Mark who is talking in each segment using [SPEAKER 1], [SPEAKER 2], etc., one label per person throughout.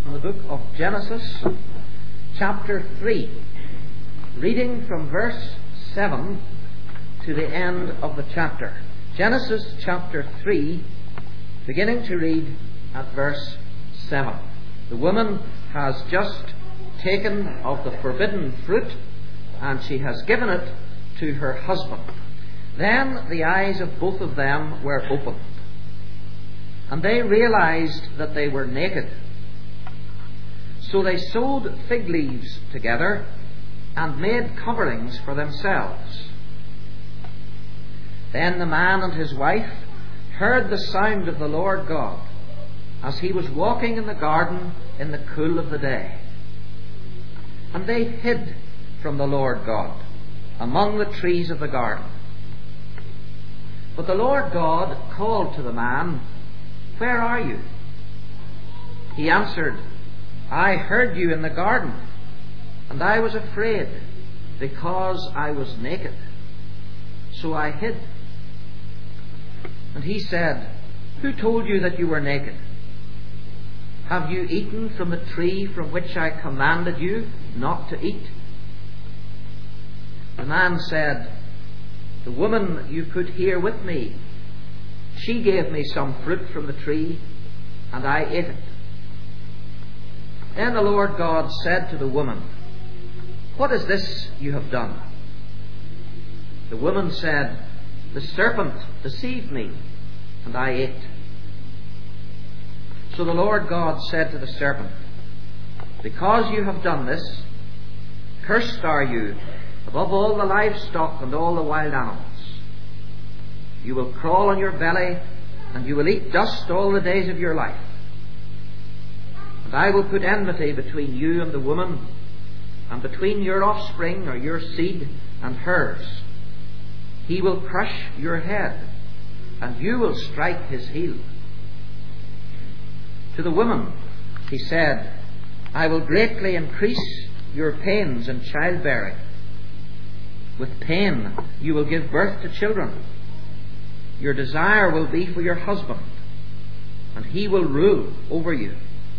[SPEAKER 1] from the book of Genesis, chapter 3, reading from verse 7 to the end of the chapter. Genesis chapter 3, beginning to read at verse 7. The woman has just taken of the forbidden fruit, and she has given it to her husband. Then the eyes of both of them were opened, and they realized that they were naked. So they sewed fig leaves together and made coverings for themselves. Then the man and his wife heard the sound of the Lord God as he was walking in the garden in the cool of the day. And they hid from the Lord God among the trees of the garden. But the Lord God called to the man, "Where are you?" He answered, "I heard you in the garden, and I was afraid because I was naked. So I hid." And he said, "Who told you that you were naked? Have you eaten from the tree from which I commanded you not to eat?" The man said, "The woman you put here with me, she gave me some fruit from the tree, and I ate it." Then the Lord God said to the woman, "What is this you have done?" The woman said, "The serpent deceived me, and I ate." So the Lord God said to the serpent, "Because you have done this, cursed are you above all the livestock and all the wild animals. You will crawl on your belly, and you will eat dust all the days of your life. And I will put enmity between you and the woman, and between your offspring," or your seed, "and hers. He will crush your head, and you will strike his heel." To the woman he said, "I will greatly increase your pains in childbearing. With pain you will give birth to children. Your desire will be for your husband, and he will rule over you."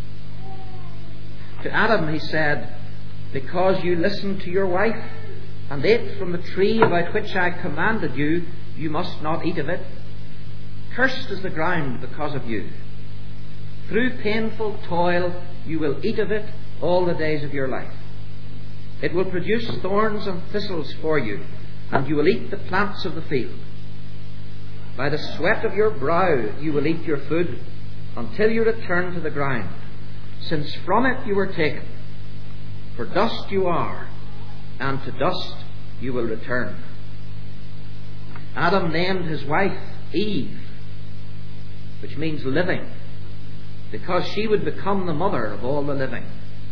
[SPEAKER 1] To Adam he said, "Because you listened to your wife and ate from the tree about which I commanded you, you must not eat of it. Cursed is the ground because of you. Through painful toil you will eat of it all the days of your life. It will produce thorns and thistles for you, and you will eat the plants of the field. By the sweat of your brow you will eat your food until you return to the ground, since from it you were taken. For dust you are, and to dust you will return." Adam named his wife Eve, which means living, because she would become the mother of all the living.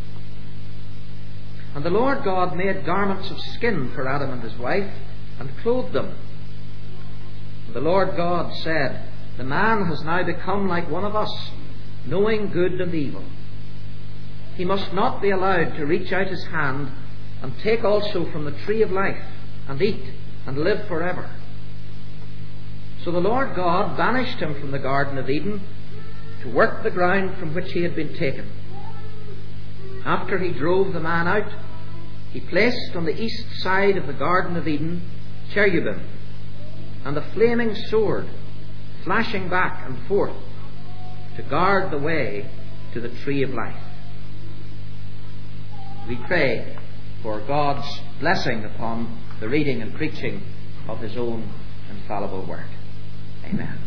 [SPEAKER 1] And the Lord God made garments of skin for Adam and his wife, and clothed them. And the Lord God said, "The man has now become like one of us, knowing good and evil. He must not be allowed to reach out his hand and take also from the tree of life, and eat, and live forever." So the Lord God banished him from the Garden of Eden to work the ground from which he had been taken. After he drove the man out, he placed on the east side of the Garden of Eden cherubim and a flaming sword flashing back and forth to guard the way to the tree of life. We pray for God's blessing upon the reading and preaching of his own infallible word. Amen.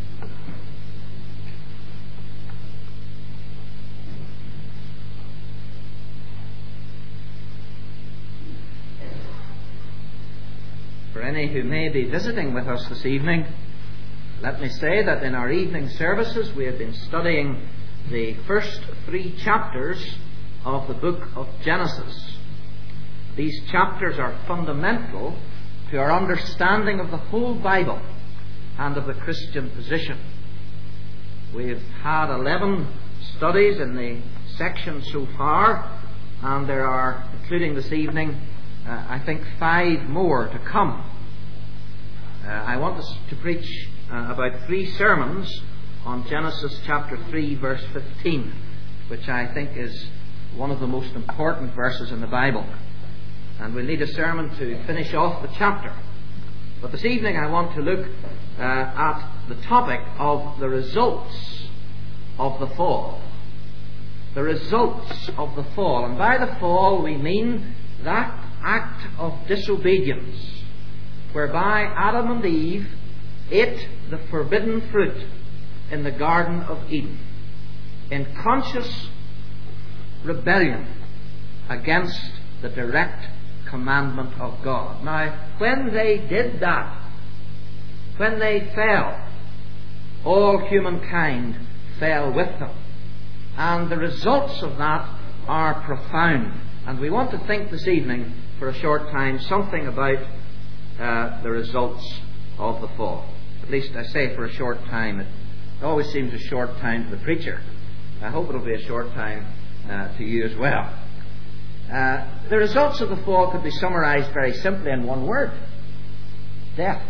[SPEAKER 1] For any who may be visiting with us this evening, let me say that in our evening services we have been studying the first 3 chapters of the book of Genesis. These chapters are fundamental to our understanding of the whole Bible and of the Christian position. We've had 11 studies in the section so far, and there are, including this evening, I think 5 more to come. I want us to preach about 3 sermons on Genesis chapter 3 verse 15 which I think is one of the most important verses in the Bible. And we'll need a sermon to finish off the chapter. But this evening I want to look at the topic of the results of the fall. The results of the fall. And by the fall we mean that act of disobedience whereby Adam and Eve ate the forbidden fruit in the Garden of Eden in conscious rebellion against the direct commandment of God. Now, when they did that, when they fell, all humankind fell with them. And the results of that are profound. And we want to think this evening, for a short time, something about the results of the fall. At least I say for a short time. It always seems a short time to the preacher. I hope it'll be a short time to you as well. The results of the fall could be summarized very simply in one word: death.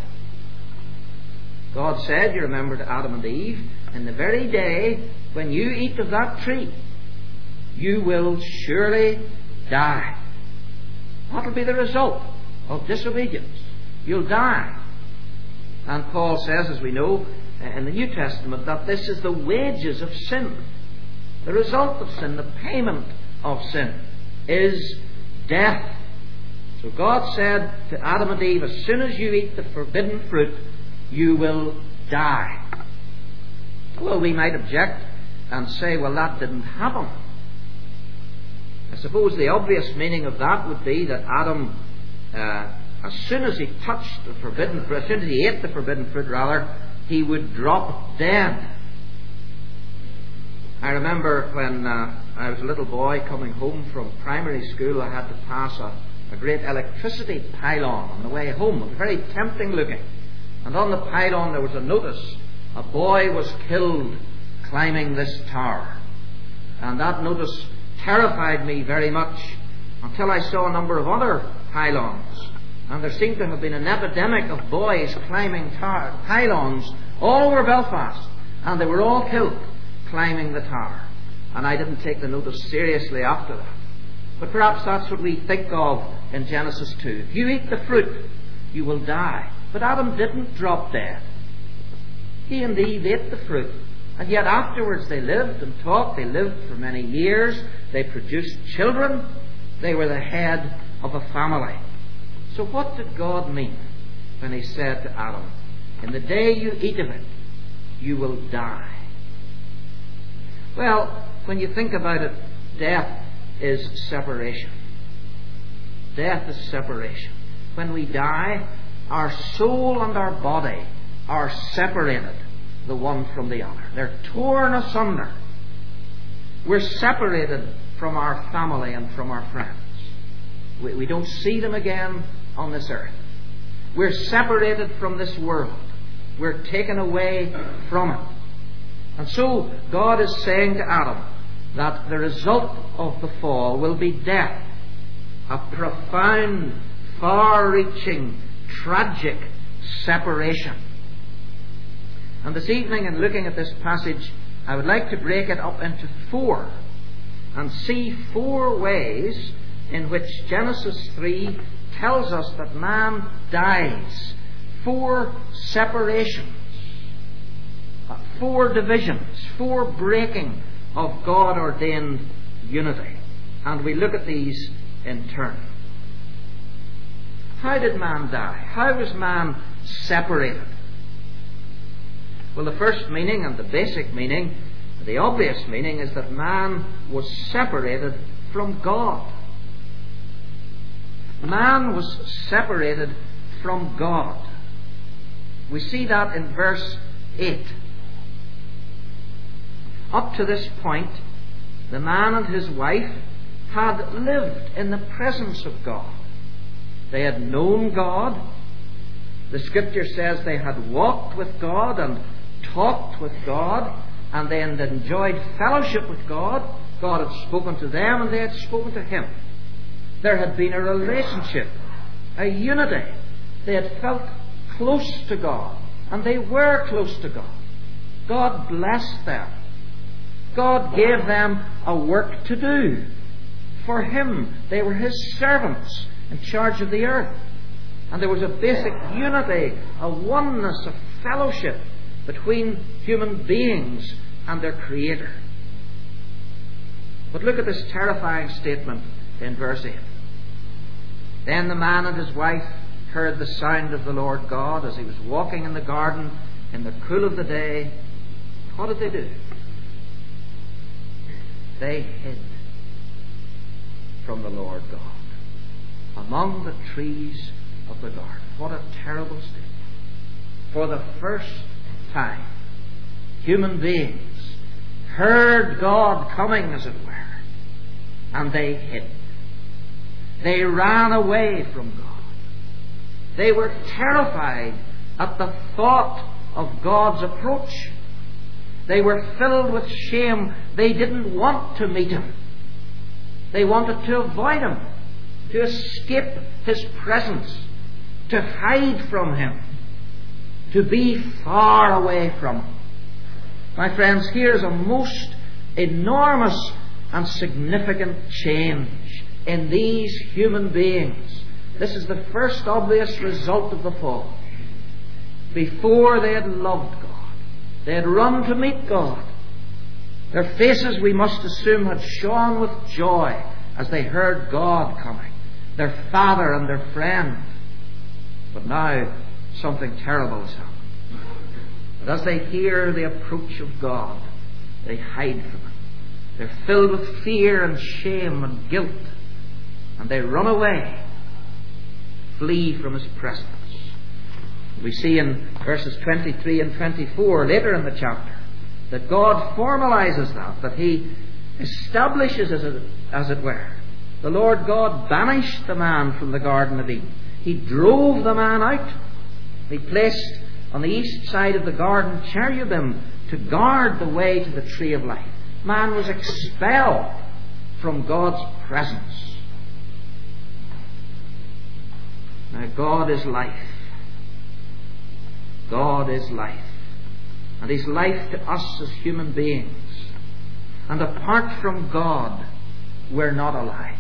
[SPEAKER 1] God said, you remember, to Adam and Eve, in the very day when you eat of that tree, you will surely die. What will be the result of disobedience? You'll die. And Paul says, as we know in the New Testament, that this is the wages of sin. The result of sin, the payment of sin, is death. So God said to Adam and Eve, as soon as you eat the forbidden fruit, you will die. Well, we might object and say, well, that didn't happen. I suppose the obvious meaning of that would be that Adam, as soon as he touched the forbidden fruit, as soon as he ate the forbidden fruit, rather, he would drop dead. I remember when I was a little boy coming home from primary school, I had to pass a great electricity pylon on the way home. It was very tempting looking. And on the pylon there was a notice: a boy was killed climbing this tower. And that notice terrified me very much until I saw a number of other pylons. And there seemed to have been an epidemic of boys climbing pylons all over Belfast. And they were all killed climbing the tower. And I didn't take the notice seriously after that. But perhaps that's what we think of in Genesis 2. If you eat the fruit, you will die. But Adam didn't drop dead. He and Eve ate the fruit. And yet afterwards they lived and talked. They lived for many years. They produced children. They were the head of a family. So what did God mean when He said to Adam, in the day you eat of it, you will die? Well, when you think about it, death is separation. Death is separation. When we die, our soul and our body are separated, the one from the other. They're torn asunder. We're separated from our family and from our friends. We don't see them again on this earth. We're separated from this world. We're taken away from it. And so God is saying to Adam that the result of the fall will be death. A profound, far-reaching, tragic separation. And this evening, in looking at this passage, I would like to break it up into 4 and see 4 ways in which Genesis 3 tells us that man dies. 4 separations, 4 divisions, 4 breaking of God-ordained unity. And we look at these in turn. How did man die? How was man separated? Well, the first meaning and the basic meaning, the obvious meaning, is that man was separated from God. Man was separated from God. We see that in verse 8. Up to this point, the man and his wife had lived in the presence of God. They had known God. The Scripture says they had walked with God and talked with God, and they had enjoyed fellowship with God. God had spoken to them and they had spoken to Him. There had been a relationship, a unity. They had felt close to God, and they were close to God. God blessed them. God gave them a work to do for Him. They were His servants in charge of the earth. And there was a basic unity, a oneness, a fellowship between human beings and their Creator. But look at this terrifying statement in verse 8. Then the man and his wife heard the sound of the Lord God as He was walking in the garden in the cool of the day. What did they do? They hid from the Lord God among the trees of the garden. What a terrible statement. For the first time, human beings heard God coming, as it were, and they hid. They ran away from God. They were terrified at the thought of God's approach. They were filled with shame. They didn't want to meet Him. They wanted to avoid Him, to escape His presence, to hide from Him, to be far away from Him. My friends, here's a most enormous and significant change in these human beings. This is the first obvious result of the fall. Before they had loved God, they had run to meet God. Their faces, we must assume, had shone with joy as they heard God coming, their Father and their friend. But now something terrible has happened. But as they hear the approach of God, they hide from Him. They're filled with fear and shame and guilt, and they run away, flee from His presence. We see in verses 23 and 24, later in the chapter, that God formalizes that He establishes, as it were. The Lord God banished the man from the Garden of Eden. He drove the man out. He placed on the east side of the garden cherubim to guard the way to the tree of life. Man was expelled from God's presence. Now, God is life. God is life. And He's life to us as human beings. And apart from God, we're not alive.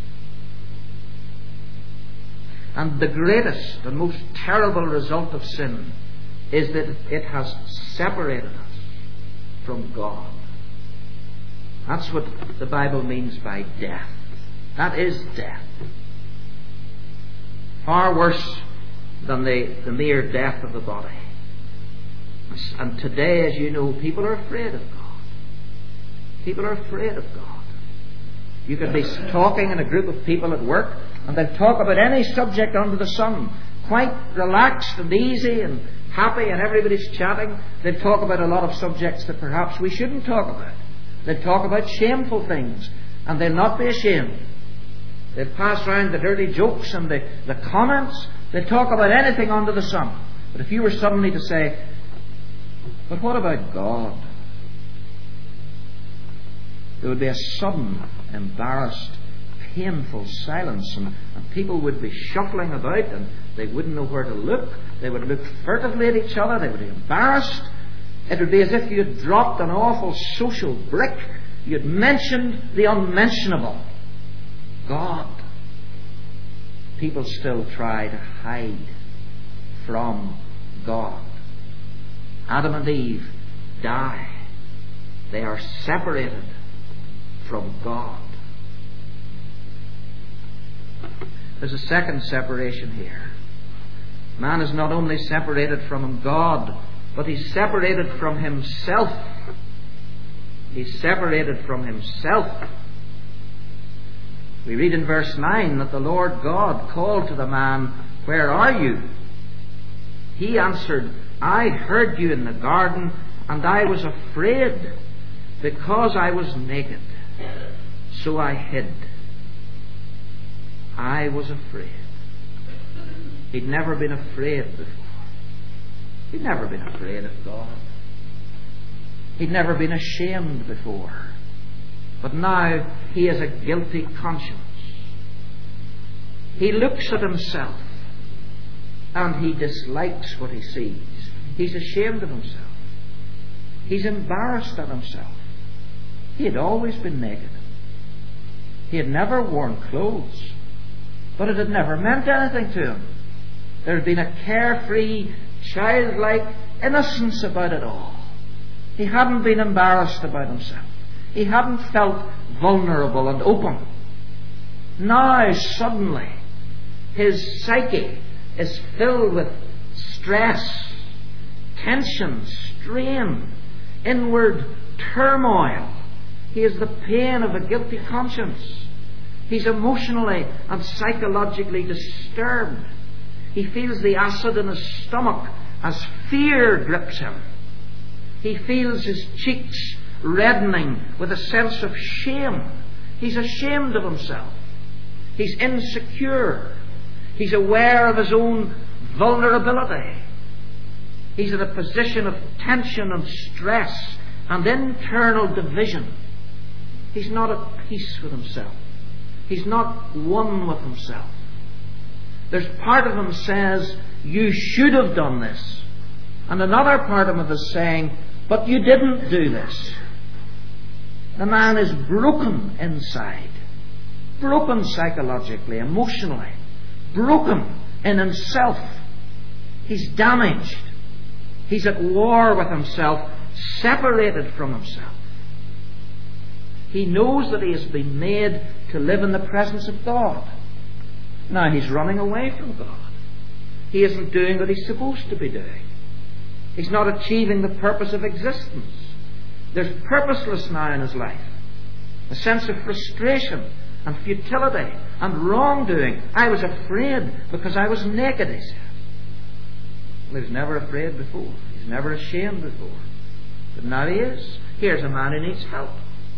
[SPEAKER 1] And the greatest and most terrible result of sin is that it has separated us from God. That's what the Bible means by death. That is death. Far worse than the mere death of the body. And today, as you know, people are afraid of God. People are afraid of God. You could be talking in a group of people at work, and they'll talk about any subject under the sun, quite relaxed and easy and happy, and everybody's chatting. They'll talk about a lot of subjects that perhaps we shouldn't talk about. They'll talk about shameful things, and they'll not be ashamed. They'll pass round the dirty jokes and the comments. They'll talk about anything under the sun. But if you were suddenly to say, but what about God? There would be a sudden, embarrassed, painful silence, and people would be shuffling about, and they wouldn't know where to look. They would look furtively at each other. They would be embarrassed. It would be as if you had dropped an awful social brick. You had mentioned the unmentionable. God. People still try to hide from God. Adam and Eve die. They are separated from God. There's a second separation here. Man is not only separated from God, but he's separated from himself. He's separated from himself. We read in verse 9 that the Lord God called to the man, "Where are you?" He answered, "I heard you in the garden, and I was afraid because I was naked. So I hid." I was afraid. He'd never been afraid before. He'd never been afraid of God. He'd never been ashamed before. But now he has a guilty conscience. He looks at himself and he dislikes what he sees. He's ashamed of himself. He's embarrassed at himself. He had always been naked. He had never worn clothes, but it had never meant anything to him. There had been a carefree, childlike innocence about it all. He hadn't been embarrassed about himself. He hadn't felt vulnerable and open. Now, suddenly, his psyche is filled with stress, tension, strain, inward turmoil. He has the pain of a guilty conscience. He's emotionally and psychologically disturbed. He feels the acid in his stomach as fear grips him. He feels his cheeks reddening with a sense of shame. He's ashamed of himself. He's insecure. He's aware of his own vulnerability. He's in a position of tension and stress and internal division. He's not at peace with himself. He's not one with himself. There's part of him says, you should have done this. And another part of him is saying, but you didn't do this. The man is broken inside. Broken psychologically, emotionally. Broken in himself. He's damaged. He's at war with himself, separated from himself. He knows that he has been made to live in the presence of God. Now he's running away from God. He isn't doing what he's supposed to be doing. He's not achieving the purpose of existence. There's purposelessness now in his life. A sense of frustration and futility and wrongdoing. I was afraid because I was naked, he said. He was never afraid before. He's never ashamed before. But now he is. Here's a man who needs help.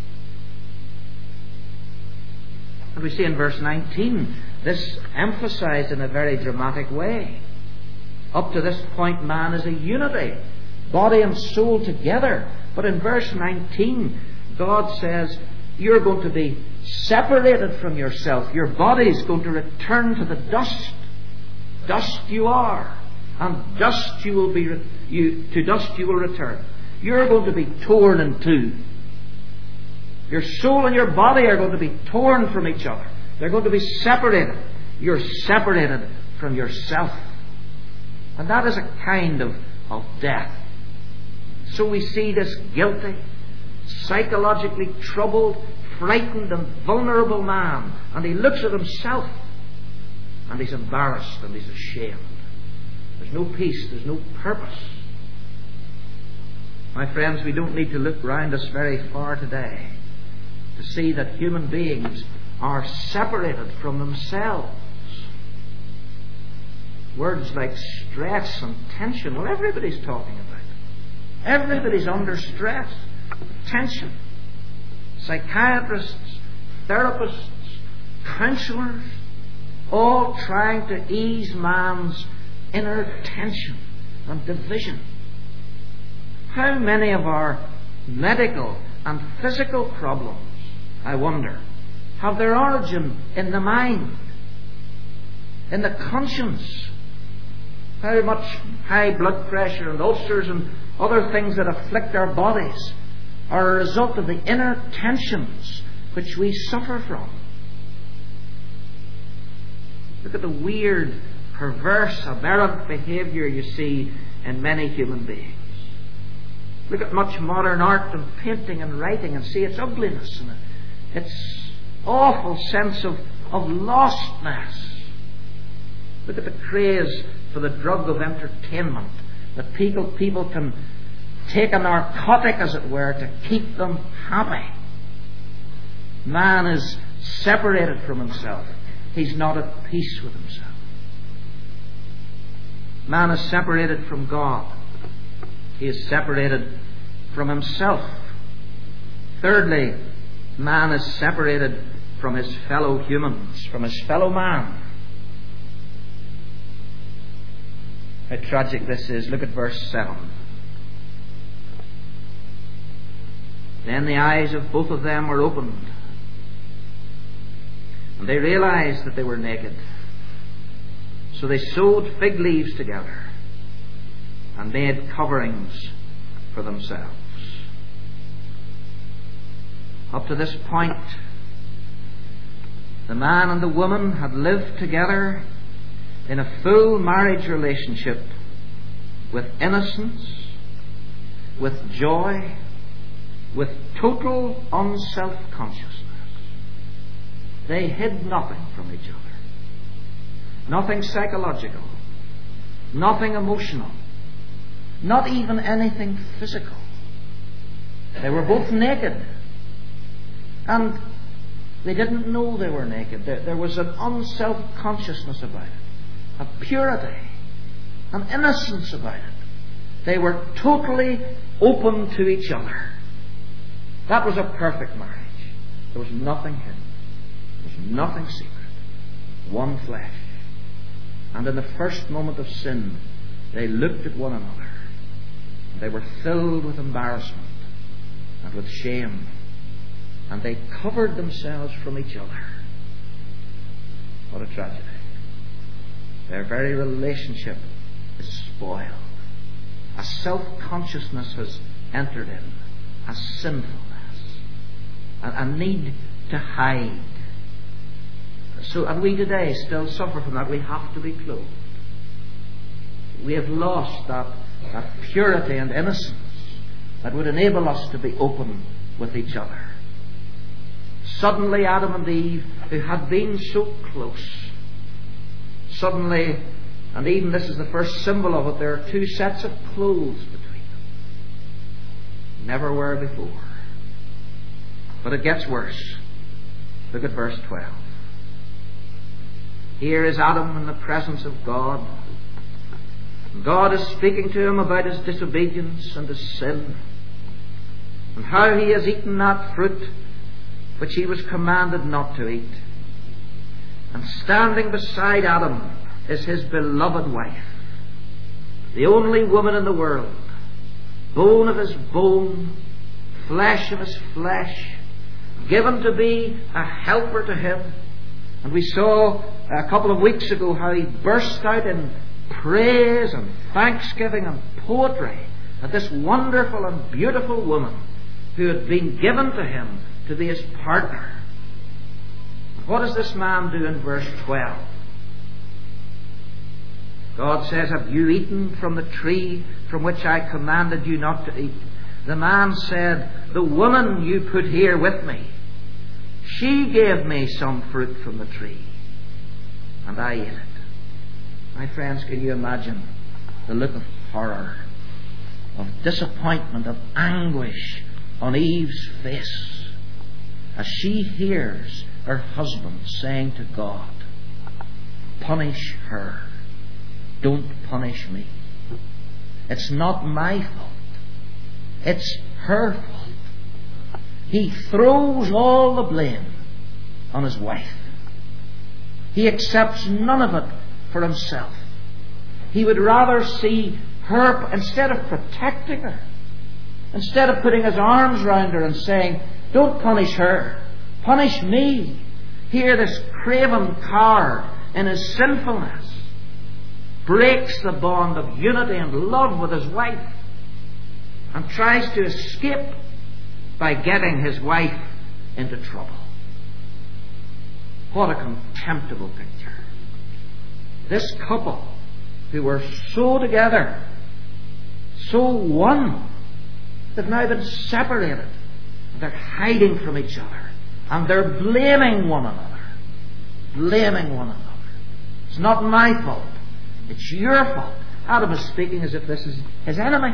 [SPEAKER 1] And we see in verse 19, this emphasized in a very dramatic way. Up to this point, man is a unity, body and soul together. But in verse 19, God says, you're going to be separated from yourself. Your body is going to return to the dust. Dust you are, and dust you will be. To dust you will return. You're going to be torn in two. Your soul and your body are going to be torn from each other. They're going to be separated. You're separated from yourself. And that is a kind of death. So we see this guilty, psychologically troubled, frightened and vulnerable man. And he looks at himself. And he's embarrassed and he's ashamed. There's no peace. There's no purpose. My friends, we don't need to look round us very far today to see that human beings are separated from themselves. Words like stress and tension, well, everybody's talking about it. Everybody's under stress, tension. Psychiatrists, therapists, counselors, all trying to ease man's inner tension and division. How many of our medical and physical problems, I wonder, have their origin in the mind, in the conscience? How much high blood pressure and ulcers and other things that afflict our bodies are a result of the inner tensions which we suffer from. Look at the weird, perverse, aberrant behaviour you see in many human beings. Look at much modern art and painting and writing and see its ugliness and its awful sense of lostness. Look at the craze for the drug of entertainment, that people can take a narcotic, as it were, to keep them happy. Man is separated from himself. He's not at peace with himself. Man is separated from God. He is separated from himself. Thirdly, man is separated from his fellow humans, from his fellow man. How tragic this is. Look at verse 7. Then the eyes of both of them were opened, and they realized that they were naked. So they sewed fig leaves together and made coverings for themselves. Up to this point, the man and the woman had lived together in a full marriage relationship with innocence, with joy, with total unself-consciousness. They hid nothing from each other. Nothing psychological, nothing emotional, not even anything physical. They were both naked, and they didn't know they were naked. There was an unself-consciousness about it, a purity, an innocence about it. They were totally open to each other. That was a perfect marriage. There was nothing hidden. There was nothing secret. One flesh. And in the first moment of sin, they looked at one another. And they were filled with embarrassment and with shame. And they covered themselves from each other. What a tragedy. Their very relationship is spoiled. A self-consciousness has entered in. A sinfulness. A need to hide. And we today still suffer from that. We have to be clothed. We have lost that purity and innocence that would enable us to be open with each other. Suddenly Adam and Eve, who had been so close, suddenly, and even this is the first symbol of it, there are two sets of clothes between them. Never were before. But it gets worse. Look at verse 12. Here is Adam in the presence of God. God is speaking to him about his disobedience and his sin, and how he has eaten that fruit which he was commanded not to eat. And standing beside Adam is his beloved wife, the only woman in the world, bone of his bone, flesh of his flesh, given to be a helper to him. And we saw a couple of weeks ago how he burst out in praise and thanksgiving and poetry at this wonderful and beautiful woman who had been given to him to be his partner. What does this man do in verse 12? God says, have you eaten from the tree from which I commanded you not to eat? The man said, the woman you put here with me, she gave me some fruit from the tree, and I ate it. My friends, can you imagine the look of horror, of disappointment, of anguish on Eve's face as she hears her husband saying to God, punish her, don't punish me. It's not my fault, it's her fault. He throws all the blame on his wife. He accepts none of it for himself. He would rather see her, instead of protecting her, instead of putting his arms round her and saying, don't punish her, punish me. Here this craven coward in his sinfulness breaks the bond of unity and love with his wife and tries to escape by getting his wife into trouble. What a contemptible picture. This couple, who were so together, so one, they've now been separated. They're hiding from each other. And they're blaming one another. Blaming one another. It's not my fault. It's your fault. Adam is speaking as if this is his enemy.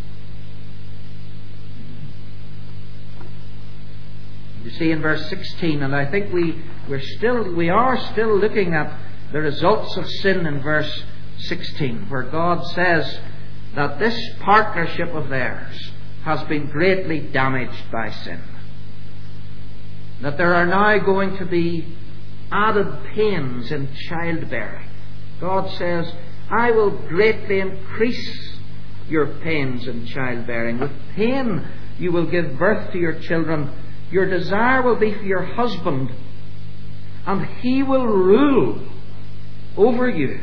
[SPEAKER 1] You see in verse 16, and I think we are still looking at the results of sin in verse 16, where God says that this partnership of theirs has been greatly damaged by sin. That there are now going to be added pains in childbearing. God says, I will greatly increase your pains in childbearing. With pain you will give birth to your children. Your desire will be for your husband, and he will rule over you.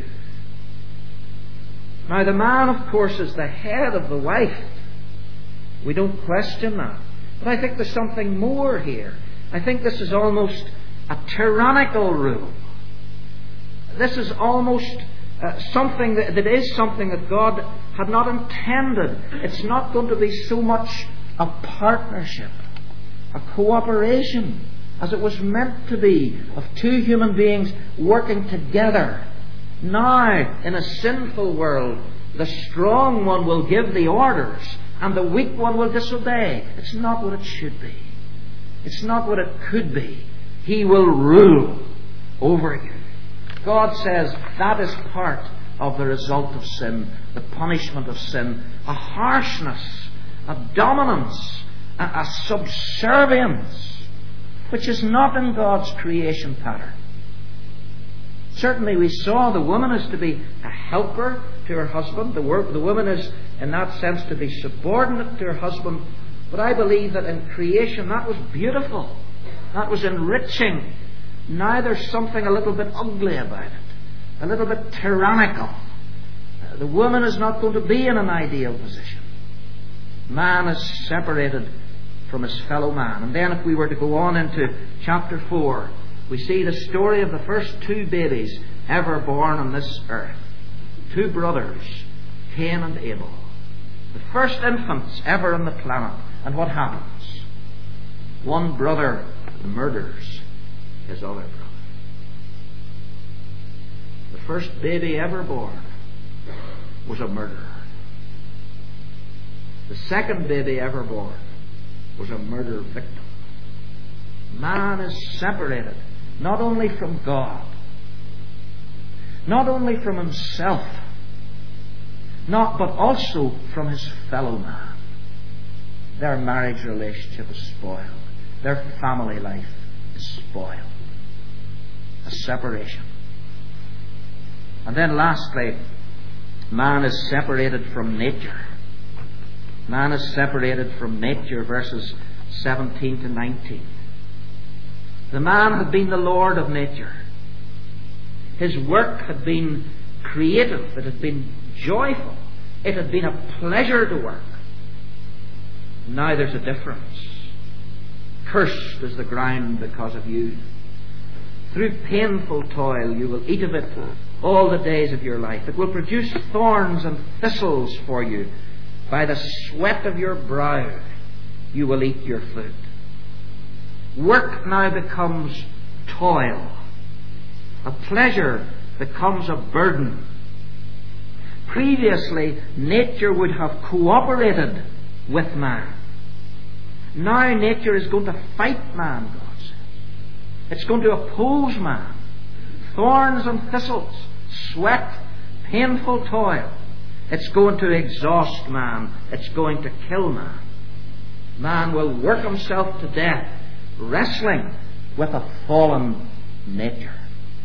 [SPEAKER 1] Now the man, of course, is the head of the wife. We don't question that. But I think there's something more here. I think this is almost a tyrannical rule. This is almost something that is something that God had not intended. It's not going to be so much a partnership, a cooperation, as it was meant to be, of two human beings working together. Now, in a sinful world, the strong one will give the orders and the weak one will disobey. It's not what it should be. It's not what it could be. He will rule over you. God says that is part of the result of sin, the punishment of sin, a harshness, a dominance, a subservience, which is not in God's creation pattern. Certainly we saw the woman is to be a helper to her husband. The woman is, in that sense, to be subordinate to her husband. But I believe that in creation that was beautiful. That was enriching. Now there's something a little bit ugly about it. A little bit tyrannical. The woman is not going to be in an ideal position. Man is separated from his fellow man. And then if we were to go on into chapter 4, we see the story of the first two babies ever born on this earth. Two brothers, Cain and Abel. The first infants ever on the planet. And what happens? One brother murders his other brother. The first baby ever born was a murderer. The second baby ever born was a murder victim. Man is separated not only from God, not only from himself, but also from his fellow man. Their marriage relationship is spoiled. Their family life is spoiled. A separation. And then lastly, man is separated from nature. Man is separated from nature, verses 17 to 19. The man had been the Lord of nature. His work had been creative. It had been joyful. It had been a pleasure to work. Now there's a difference. Cursed is the ground because of you. Through painful toil you will eat of it all the days of your life. It will produce thorns and thistles for you. By the sweat of your brow you will eat your food. Work now becomes toil. A pleasure becomes a burden. Previously, nature would have cooperated with man. Now nature is going to fight man, God says. It's going to oppose man. Thorns and thistles, sweat, painful toil. It's going to exhaust man. It's going to kill man. Man will work himself to death, wrestling with a fallen nature.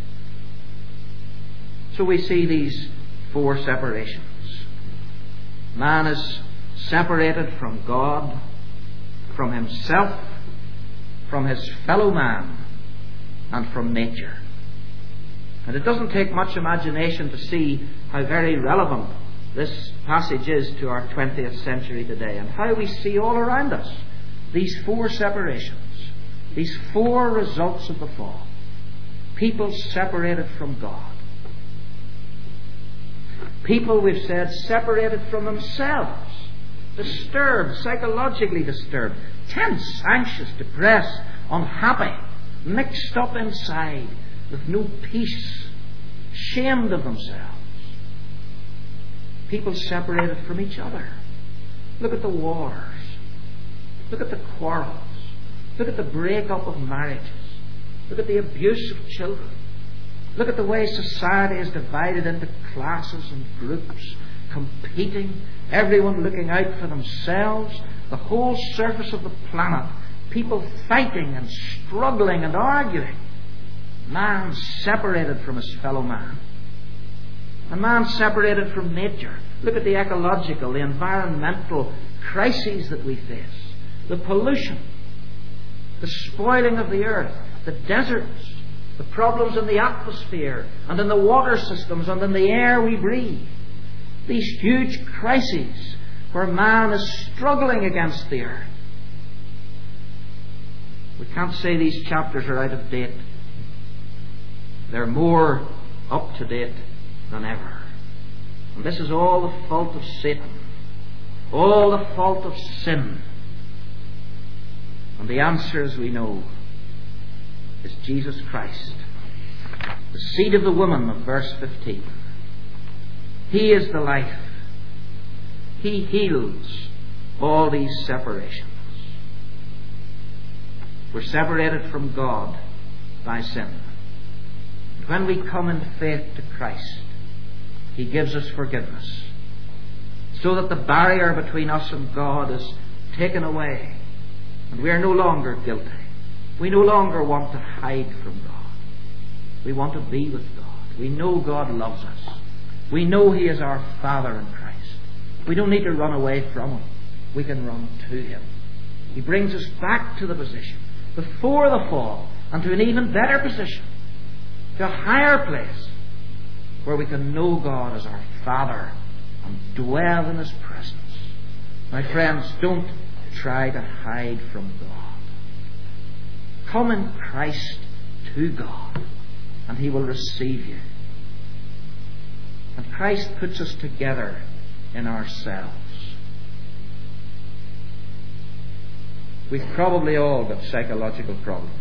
[SPEAKER 1] So we see these four separations. Man is separated from God, from himself, from his fellow man, and from nature. And it doesn't take much imagination to see how very relevant this passage is to our 20th century today, and how we see all around us these four separations, these four results of the fall. People separated from God. People, we've said, separated from themselves, disturbed, psychologically disturbed, tense, anxious, depressed, unhappy, mixed up inside, with no peace, ashamed of themselves. People separated from each other. Look at the wars. Look at the quarrels. Look at the break-up of marriages. Look at the abuse of children. Look at the way society is divided into classes and groups, competing, everyone looking out for themselves, the whole surface of the planet, people fighting and struggling and arguing. Man separated from his fellow man. A man separated from nature. Look at the ecological, the environmental crises that we face. The pollution, the spoiling of the earth, the deserts, the problems in the atmosphere and in the water systems and in the air we breathe. These huge crises where man is struggling against the earth. We can't say these chapters are out of date. They're more up to date than ever. And this is all the fault of Satan. All the fault of sin. And the answer, as we know, is Jesus Christ, the seed of the woman of verse 15. He is the life. He heals all these separations. We're separated from God by sin. And when we come in faith to Christ, He gives us forgiveness, so that the barrier between us and God is taken away, and we are no longer guilty. We no longer want to hide from God. We want to be with God. We know God loves us. We know He is our Father in Christ. We don't need to run away from Him. We can run to Him. He brings us back to the position before the fall, and to an even better position, to a higher place, where we can know God as our Father and dwell in His presence. My friends, don't try to hide from God. Come in Christ to God, and He will receive you. And Christ puts us together in ourselves. We've probably all got psychological problems.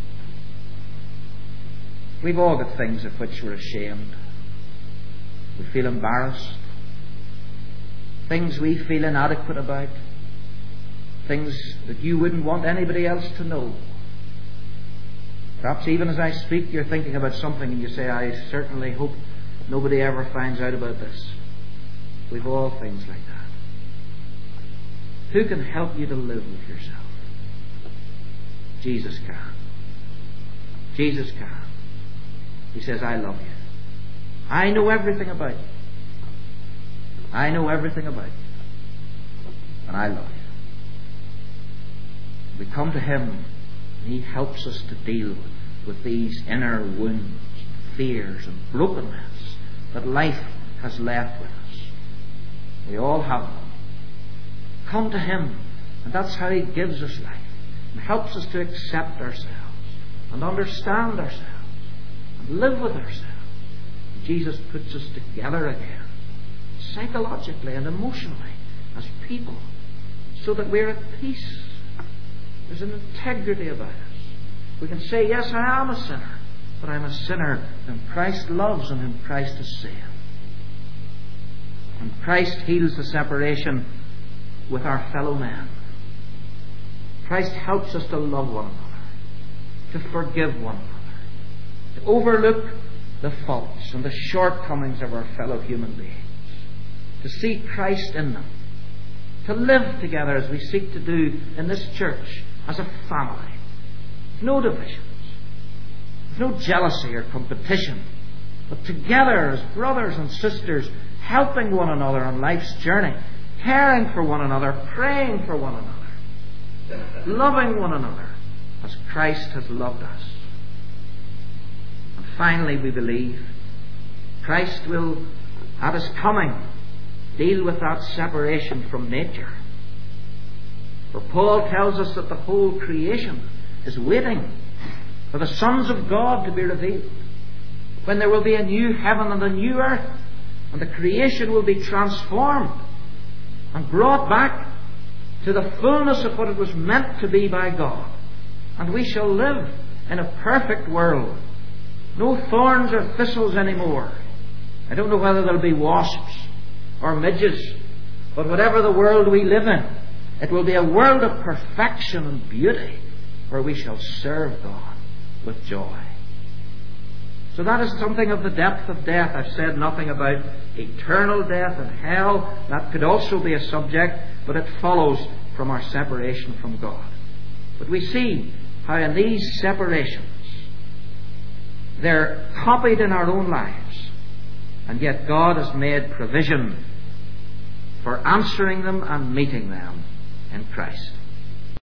[SPEAKER 1] We've all got things of which we're ashamed. We feel embarrassed. Things we feel inadequate about. Things that you wouldn't want anybody else to know. Perhaps even as I speak, you're thinking about something and you say, I certainly hope nobody ever finds out about this. We've all things like that. Who can help you to live with yourself? Jesus can. Jesus can. He says, I love you. I know everything about you. I know everything about you. And I love you. We come to Him, and He helps us to deal with these inner wounds, fears, and brokenness that life has left with us. We all have them. Come to Him, and that's how He gives us life, and helps us to accept ourselves, and understand ourselves, and live with ourselves. And Jesus puts us together again, psychologically and emotionally, as people, so that we're at peace. There's an integrity about us. We can say, yes, I am a sinner, but I'm a sinner whom Christ loves and whom Christ has saved. And Christ heals the separation with our fellow men. Christ helps us to love one another, to forgive one another, to overlook the faults and the shortcomings of our fellow human beings, to see Christ in them, to live together as we seek to do in this church as a family. No divisions, no jealousy or competition, but together as brothers and sisters, helping one another on life's journey, caring for one another, praying for one another, loving one another as Christ has loved us. And finally, we believe Christ will, at His coming, deal with that separation from nature. For Paul tells us that the whole creation is waiting for the sons of God to be revealed, when there will be a new heaven and a new earth, and the creation will be transformed and brought back to the fullness of what it was meant to be by God. And we shall live in a perfect world. No thorns or thistles anymore. I don't know whether there'll be wasps or midges, but whatever the world we live in, it will be a world of perfection and beauty, where we shall serve God with joy. So that is something of the depth of death. I've said nothing about eternal death and hell. That could also be a subject, but it follows from our separation from God. But we see how in these separations, they're copied in our own lives, and yet God has made provision for answering them and meeting them in Christ.